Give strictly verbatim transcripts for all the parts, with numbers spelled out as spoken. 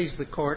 please the Court.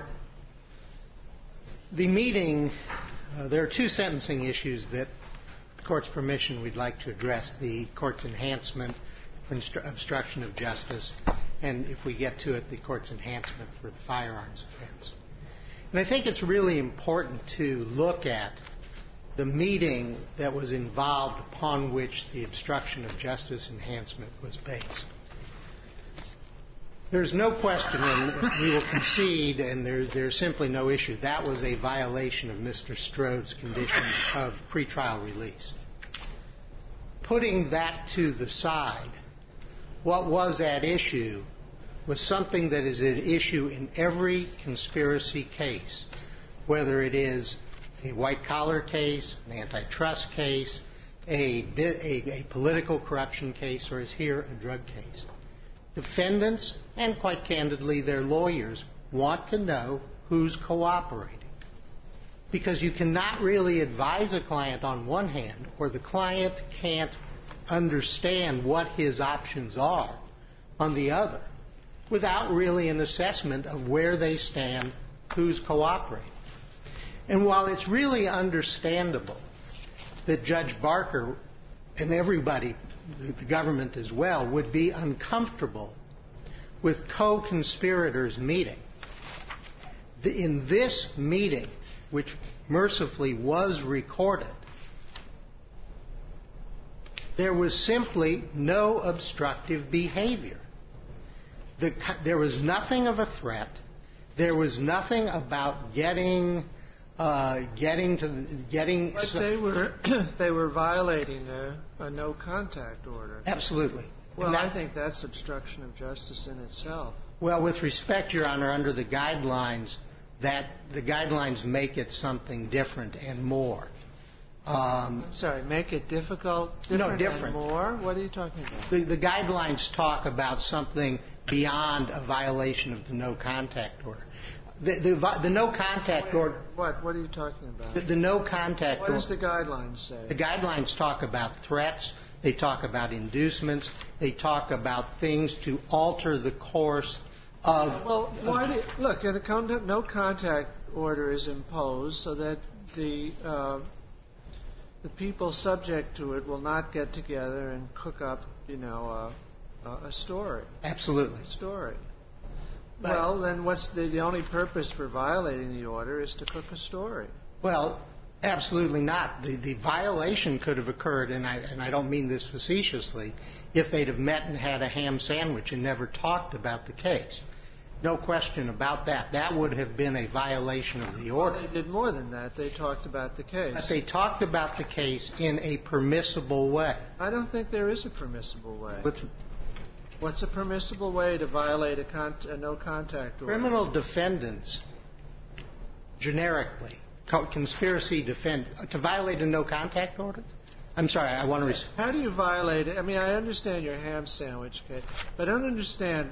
The meeting, uh, there are two sentencing issues that, with the Court's permission, we'd like to address. The Court's enhancement for instru- obstruction of justice, and if we get to it, the Court's enhancement for the firearms offense. And I think it's really important to look at the meeting that was involved upon which the obstruction of justice enhancement was based. There's no question, and we will concede, and there's, there's simply no issue. That was a violation of Mister Strode's conditions of pretrial release. Putting that to the side, what was at issue was something that is at issue in every conspiracy case, whether it is a white-collar case, an antitrust case, a, a, a political corruption case, or as here, a drug case. Defendants, and quite candidly their lawyers, want to know who's cooperating. Because you cannot really advise a client on one hand, or the client can't understand what his options are on the other, without really an assessment of where they stand, who's cooperating. And while it's really understandable that Judge Barker and everybody, the government as well, would be uncomfortable with co-conspirators meeting, in this meeting, which mercifully was recorded, there was simply no obstructive behavior. The, there was nothing of a threat. There was nothing about getting, uh, getting to, the, getting. But they were, they were violating a, a no contact order. Absolutely. Well, that, I think that's obstruction of justice in itself. Well, with respect, Your Honor, under the guidelines, that the guidelines make it something different and more. Um, I'm sorry, make it difficult, different, no, different. and more? What are you talking about? The, the guidelines talk about something beyond a violation of the no-contact order. The, the, the no-contact order... What? What are you talking about? The, the no-contact order... What does the guidelines say? The guidelines talk about threats. They talk about inducements. They talk about things to alter the course of... Well, why do you, look, a con- no-contact order is imposed so that the... Uh, the people subject to it will not get together and cook up, you know, a, a story. Absolutely. A story. But, well, then what's the, the only purpose for violating the order is to cook a story. Well, absolutely not. The, the violation could have occurred, and I, and I don't mean this facetiously, if they'd have met and had a ham sandwich and never talked about the case. No question about that. That would have been a violation of the order. Well, they did more than that. They talked about the case. But they talked about the case in a permissible way. I don't think there is a permissible way. With What's a permissible way to violate a, con- a no-contact order? Criminal defendants, generically, co- conspiracy defend to violate a no-contact order? I'm sorry, I want to... Res- How do you violate it? I mean, I understand your ham sandwich case, but I don't understand...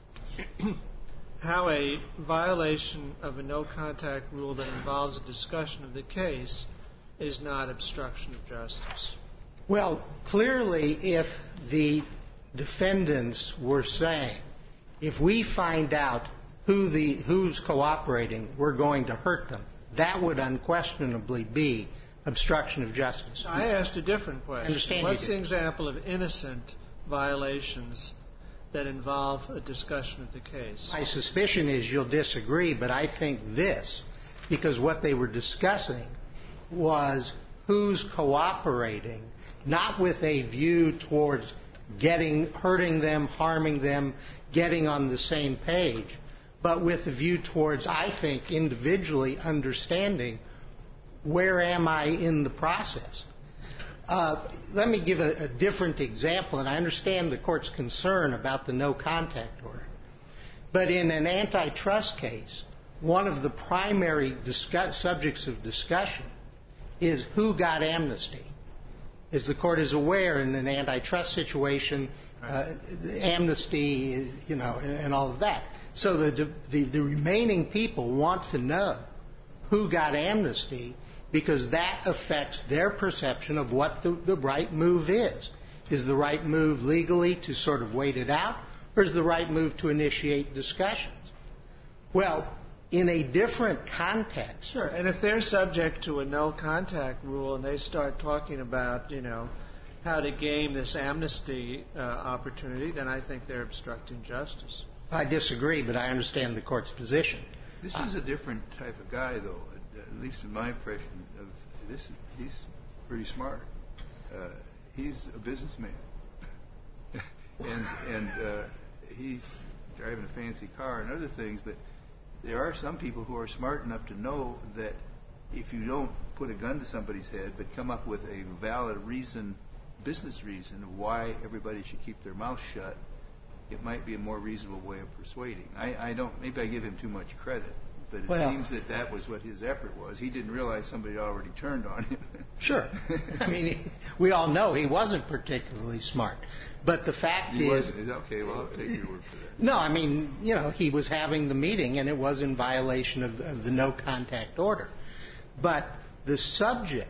how a violation of a no-contact rule that involves a discussion of the case is not obstruction of justice. Well, clearly, if the defendants were saying, if we find out who the who's cooperating, we're going to hurt them, that would unquestionably be obstruction of justice. I asked a different question. I understand What's you the did. example of innocent violations that involve a discussion of the case? My suspicion is you'll disagree, but I think this, because what they were discussing was who's cooperating, not with a view towards getting, hurting them, harming them, getting on the same page, but with a view towards, I think, individually understanding where am I in the process. Uh, let me give a, a different example, and I understand the Court's concern about the no-contact order. But in an antitrust case, one of the primary discuss, subjects of discussion is who got amnesty. As the Court is aware, in an antitrust situation, uh, amnesty, you know, and, and all of that. So the, the, the remaining people want to know who got amnesty, because that affects their perception of what the, the right move is. Is the right move legally to sort of wait it out, or is the right move to initiate discussions? Well, in a different context. Sure, and if they're subject to a no-contact rule and they start talking about, you know, how to game this amnesty uh, opportunity, then I think they're obstructing justice. I disagree, but I understand the court's position. This is a different type of guy, though, at least in my impression of this. He's pretty smart. Uh, he's a businessman. and and uh, he's driving a fancy car and other things, but there are some people who are smart enough to know that if you don't put a gun to somebody's head but come up with a valid reason, business reason, of why everybody should keep their mouth shut, it might be a more reasonable way of persuading. I, I don't, maybe I give him too much credit, but it well, seems that that was what his effort was. He didn't realize somebody had already turned on him. Sure. I mean, he, we all know he wasn't particularly smart. But the fact he is... He wasn't. Okay, well, I'll take your word for that. No, I mean, you know, he was having the meeting and it was in violation of, of the no-contact order. But the subject,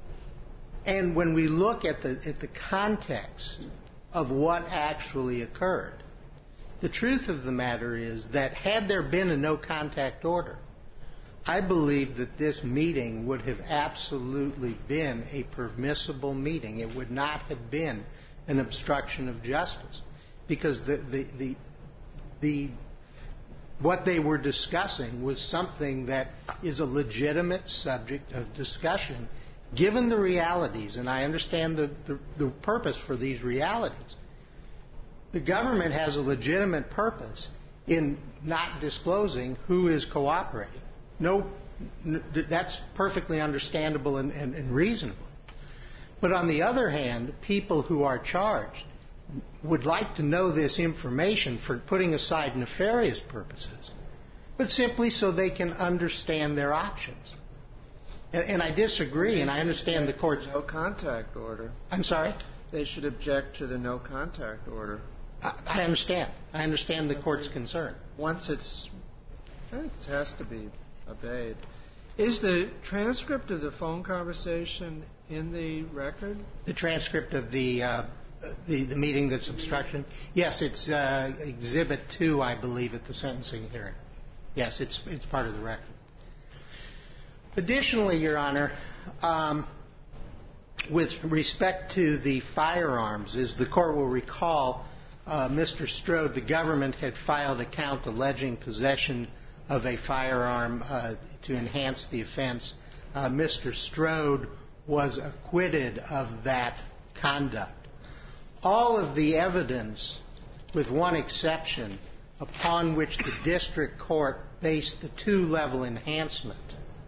and when we look at the at the context of what actually occurred, the truth of the matter is that had there been a no-contact order, I believe that this meeting would have absolutely been a permissible meeting. It would not have been an obstruction of justice, because the the the, the what they were discussing was something that is a legitimate subject of discussion, given the realities, and I understand the, the, the purpose for these realities. The government has a legitimate purpose in not disclosing who is cooperating. No, n- that's perfectly understandable and, and, and reasonable. But on the other hand, people who are charged would like to know this information for putting aside nefarious purposes, but simply so they can understand their options. And, and I disagree, and I understand the court's... No contact order. I'm sorry? They should object to the no contact order. I, I understand. I understand the court's concern. Once it's... I think it has to be obeyed. Is the transcript of the phone conversation in the record? The transcript of the... Uh, The, the meeting that's obstruction? Yes, it's uh, Exhibit two, I believe, at the sentencing hearing. Yes, it's it's part of the record. Additionally, Your Honor, um, with respect to the firearms, as the court will recall, uh, Mister Strode, the government had filed a count alleging possession of a firearm uh, to enhance the offense. Uh, Mister Strode was acquitted of that conduct. All of the evidence, with one exception, upon which the district court based the two-level enhancement,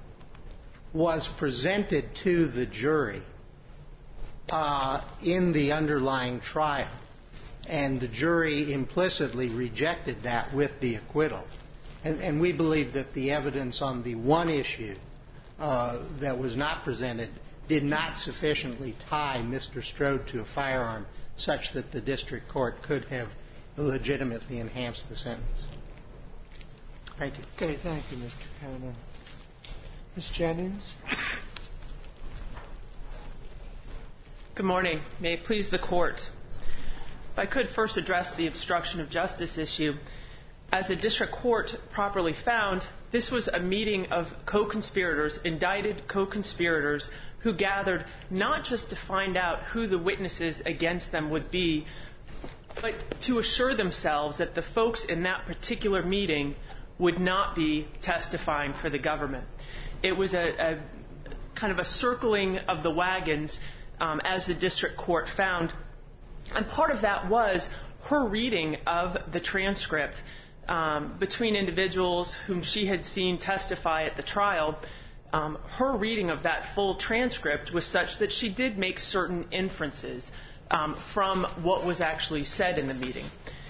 was presented to the jury uh, in the underlying trial, and the jury implicitly rejected that with the acquittal. And, and we believe that the evidence on the one issue uh, that was not presented did not sufficiently tie Mister Strode to a firearm such that the district court could have legitimately enhanced the sentence. Thank you. Okay, thank you, Mister Cannon. Miz Jennings? Good morning. May it please the Court. If I could first address the obstruction of justice issue. As the district court properly found, this was a meeting of co-conspirators, indicted co-conspirators, who gathered not just to find out who the witnesses against them would be, but to assure themselves that the folks in that particular meeting would not be testifying for the government. It was a, a kind of a circling of the wagons, um, as the district court found. And part of that was her reading of the transcript um, between individuals whom she had seen testify at the trial. Um, her reading of that full transcript was such that she did make certain inferences um, from what was actually said in the meeting.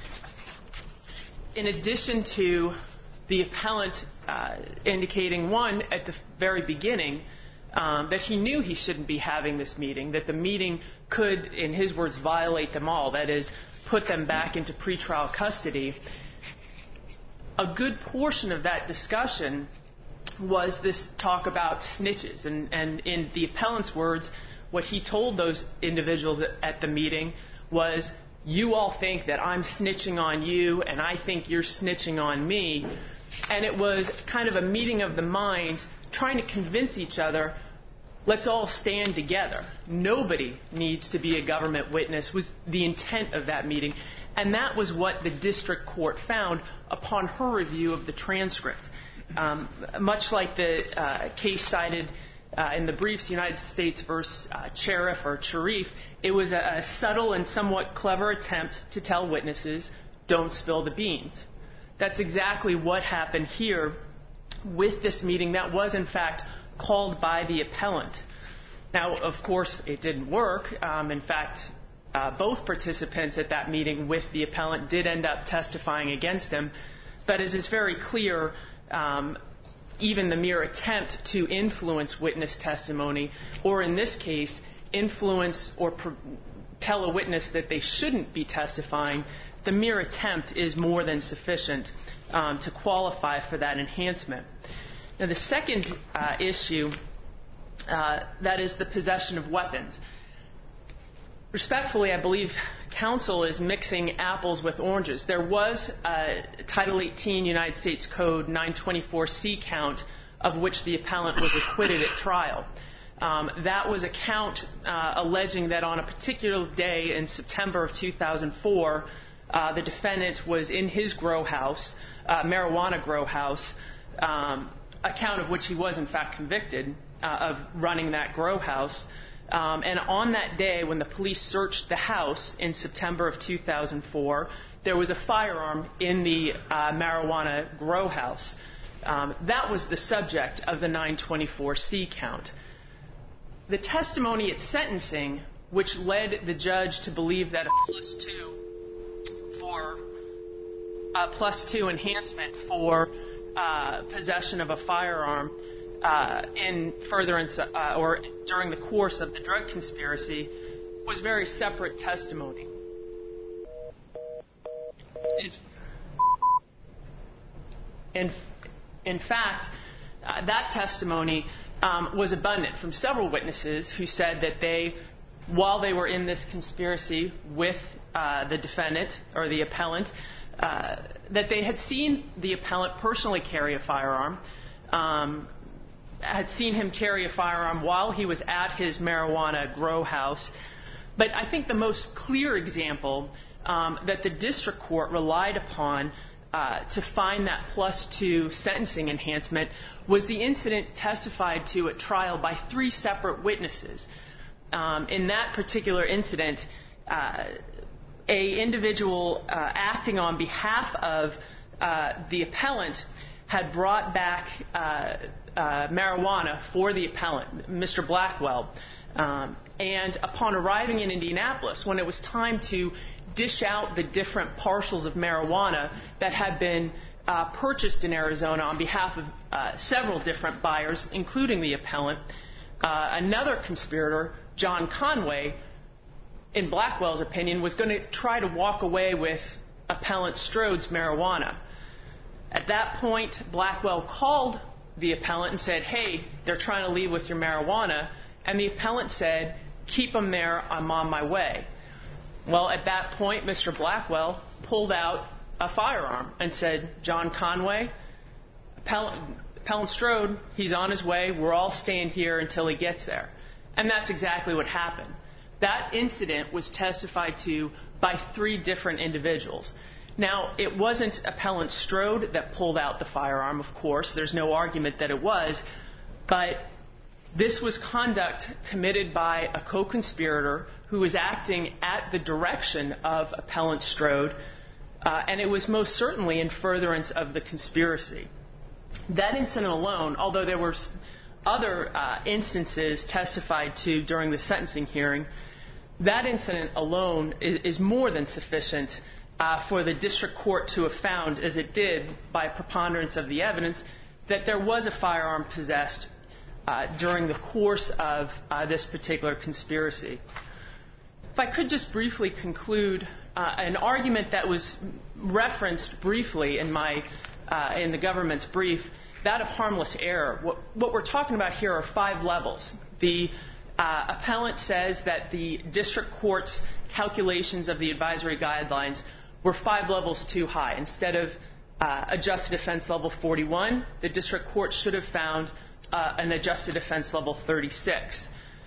In addition to the appellant uh, indicating, one, at the very beginning, um, that he knew he shouldn't be having this meeting, that the meeting could, in his words, violate them all, that is, put them back into pretrial custody. A good portion of that discussion was this talk about snitches. And, and in the appellant's words, what he told those individuals at the meeting was, you all think that I'm snitching on you and I think you're snitching on me. And it was kind of a meeting of the minds trying to convince each other, let's all stand together. Nobody needs to be a government witness was the intent of that meeting. And that was what the district court found upon her review of the transcript. Um, much like the uh, case cited uh, in the briefs, United States versus uh, Cherif or Cherif, it was a, a subtle and somewhat clever attempt to tell witnesses, don't spill the beans. That's exactly what happened here with this meeting that was, in fact, called by the appellant. Now, of course, it didn't work. Um, in fact, uh, both participants at that meeting with the appellant did end up testifying against him. But as is very clear, um, even the mere attempt to influence witness testimony, or in this case, influence or pr- tell a witness that they shouldn't be testifying, the mere attempt is more than sufficient um, to qualify for that enhancement. Now, the second uh, issue, uh, that is the possession of weapons. Respectfully, I believe counsel is mixing apples with oranges. There was a Title eighteen United States Code nine twenty-four C count of which the appellant was acquitted at trial. Um, that was a count uh, alleging that on a particular day in September of two thousand four, uh, the defendant was in his grow house, uh, marijuana grow house, um, a count of which he was in fact convicted uh, of running that grow house. Um, and on that day, when the police searched the house in September of two thousand four, there was a firearm in the uh, marijuana grow house. Um, that was the subject of the nine twenty-four C count. The testimony at sentencing, which led the judge to believe that a plus two for a plus two enhancement for uh, possession of a firearm Uh, in furtherance uh, or during the course of the drug conspiracy was very separate testimony. In, in fact, uh, that testimony um, was abundant from several witnesses who said that they, while they were in this conspiracy with uh, the defendant or the appellant, uh, that they had seen the appellant personally carry a firearm, um, had seen him carry a firearm while he was at his marijuana grow house. But I think the most clear example um, that the district court relied upon uh, to find that plus two sentencing enhancement was the incident testified to at trial by three separate witnesses. Um, in that particular incident, uh, a individual uh, acting on behalf of uh, the appellant had brought back uh, uh, marijuana for the appellant, Mister Blackwell. Um, and upon arriving in Indianapolis, when it was time to dish out the different parcels of marijuana that had been uh, purchased in Arizona on behalf of uh, several different buyers, including the appellant, uh, another conspirator, John Conway, in Blackwell's opinion, was going to try to walk away with appellant Strode's marijuana. At that point, Blackwell called the appellant and said, hey, they're trying to leave with your marijuana. And the appellant said, keep them there, I'm on my way. Well, at that point, Mister Blackwell pulled out a firearm and said, John Conway, appellant, appellant Strode, he's on his way, we're all staying here until he gets there. And that's exactly what happened. That incident was testified to by three different individuals. Now, it wasn't appellant Strode that pulled out the firearm, of course. There's no argument that it was. But this was conduct committed by a co-conspirator who was acting at the direction of appellant Strode, uh, and it was most certainly in furtherance of the conspiracy. That incident alone, although there were other uh, instances testified to during the sentencing hearing, that incident alone is, is more than sufficient Uh, for the district court to have found, as it did by preponderance of the evidence, that there was a firearm possessed uh, during the course of uh, this particular conspiracy. If I could just briefly conclude uh, an argument that was referenced briefly in my uh, in the government's brief, that of harmless error. What, what we're talking about here are five levels. The uh, appellant says that the district court's calculations of the advisory guidelines were five levels too high. Instead of uh, adjusted offense level forty-one. The district court should have found uh, an adjusted offense level thirty-six.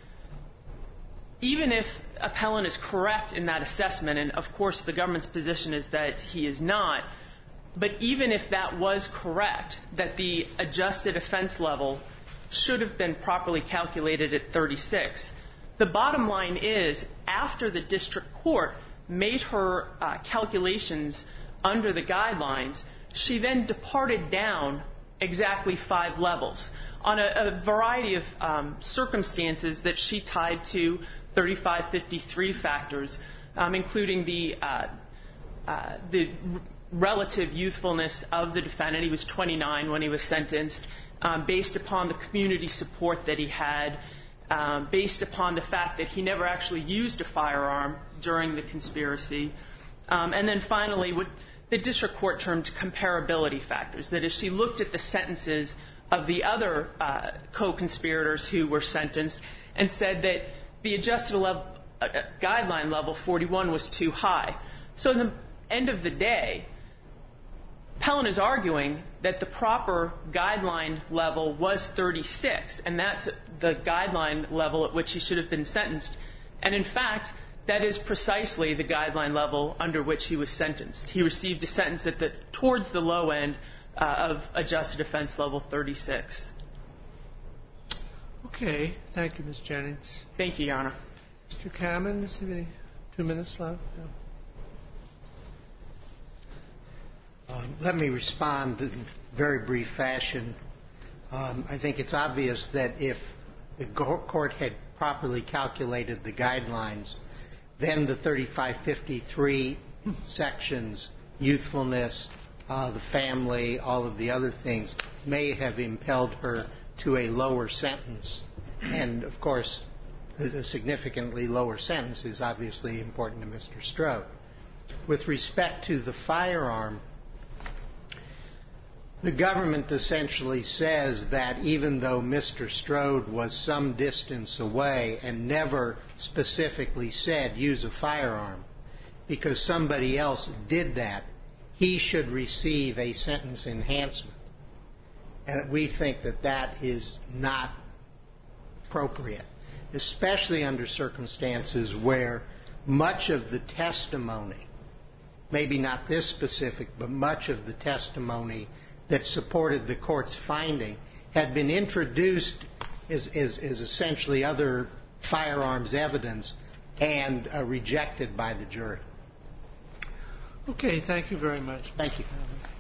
Even if appellant is correct in that assessment, and of course the government's position is that he is not, but even if that was correct, that the adjusted offense level should have been properly calculated at thirty-six, the bottom line is, after the district court made her uh, calculations under the guidelines, she then departed down exactly five levels on a, a variety of um, circumstances that she tied to thirty-five fifty-three factors, um, including the uh, uh, the r- relative youthfulness of the defendant. He was twenty-nine when he was sentenced, um, based upon the community support that he had, um, based upon the fact that he never actually used a firearm during the conspiracy, um, and then finally what the district court termed comparability factors, that as she looked at the sentences of the other uh, co-conspirators who were sentenced and said that the adjusted level, uh, guideline level forty-one was too high. So in the end of the day, Appellant is arguing that the proper guideline level was thirty-six, and that's the guideline level at which he should have been sentenced. And in fact, that is precisely the guideline level under which he was sentenced. He received a sentence at the towards the low end uh, of adjusted offense level thirty-six. Okay. Thank you, Miz Jennings. Thank you, Your Honor. Mister Kamen, does he have any two minutes left? No. Um, let me respond in very brief fashion. Um, I think it's obvious that if the court had properly calculated the guidelines, then the thirty-five fifty-three sections, youthfulness, uh, the family, all of the other things, may have impelled her to a lower sentence. And, of course, a significantly lower sentence is obviously important to Mister Strode. With respect to the firearm, the government essentially says that even though Mister Strode was some distance away and never specifically said use a firearm, because somebody else did that, he should receive a sentence enhancement. And we think that that is not appropriate, especially under circumstances where much of the testimony, maybe not this specific, but much of the testimony that supported the court's finding had been introduced as, as, as essentially other firearms evidence and uh, rejected by the jury. Okay, thank you very much. Thank you.